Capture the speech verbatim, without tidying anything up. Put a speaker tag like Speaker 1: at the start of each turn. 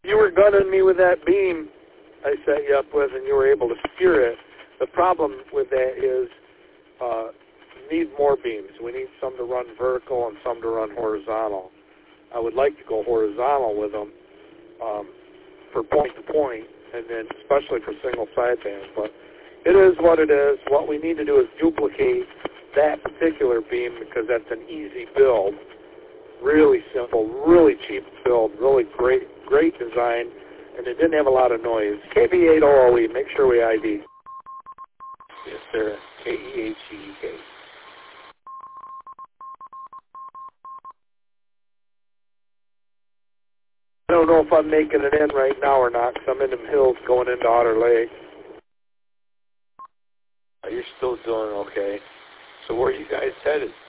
Speaker 1: You were gunning me with that beam I set you up with, and you were able to steer it. The problem with that is uh, we need more beams. We need some to run vertical and some to run horizontal. I would like to go horizontal with them um, for point-to-point, and then especially for single sideband. But it is what it is. What we need to do is duplicate that particular beam because that's an easy build. Really simple, really cheap build, really great, great design, and it didn't have a lot of noise. K B eight O O E, make sure we I D. Yes, sir. K E H E E K. I don't know if I'm making it in right now or not, because I'm in them hills going into Otter Lake.
Speaker 2: You're still doing okay. So where are you guys headed?